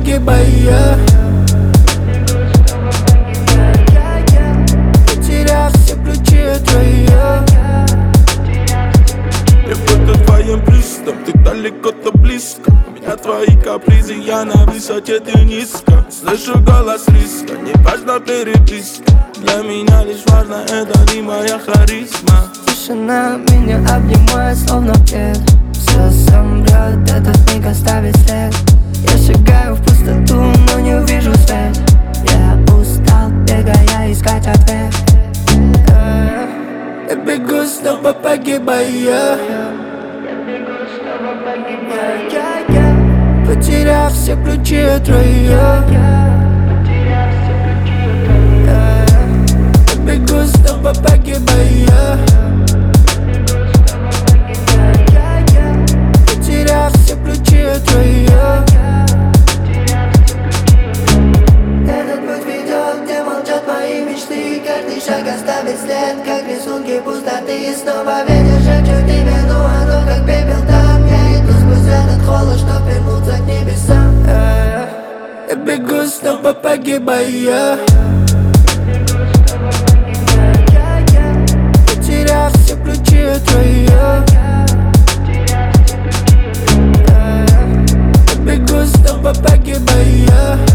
погибая. Потеряв все ключи твои. Я под твоим пристом, ты далеко, то близко. У меня твои капризы, я на высоте, ты низко. Слышу голос риска, не важна переписка. Для меня лишь важно, это не моя харизма. Тишина меня обнимает, словно плед. Все замрет, этот миг оставит след. Я шагаю в пустоту, но не увижу свет. Я устал, бегая, искать ответ. Я бегу, снова погибая. Потеряв все ключи твои. Я бегу, снова погибая. Потеряв все ключи твои. Этот путь ведет, где молчат мои мечты. Каждый шаг оставит след, как рисунки пустоты. И снова ветер шепчет тебе, но оно как пепел там. Я иду сквозь этот холод, чтоб вернуться к небесам. Я бегу, снова погибая. Потеряв все ключи твои. Я бегу, снова погибая.